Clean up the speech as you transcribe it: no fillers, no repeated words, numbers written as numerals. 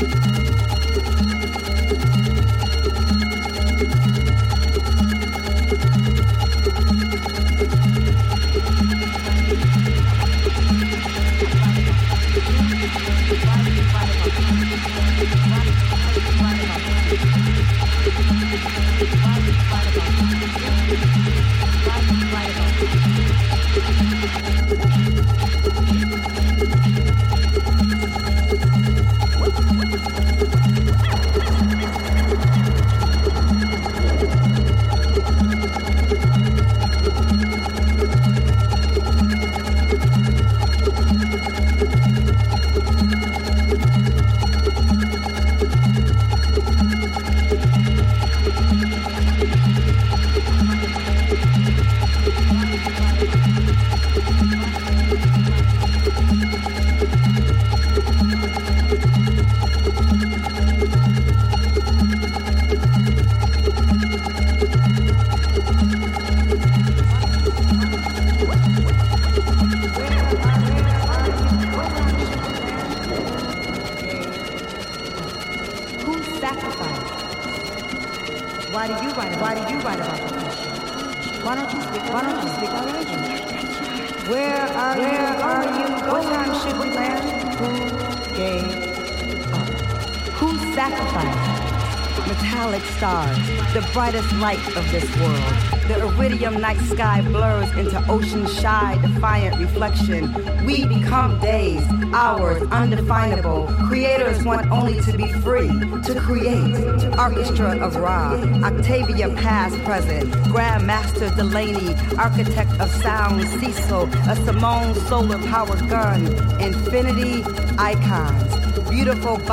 Brightest light of this world. The iridium night sky blurs into ocean shy, defiant reflection. We become days, hours, undefinable. Creators want only to be free, to create. Orchestra of Ra, Octavia past, present. Grandmaster Delaney, architect of sound, Cecil, a Simone solar power gun. Infinity icons. Beautiful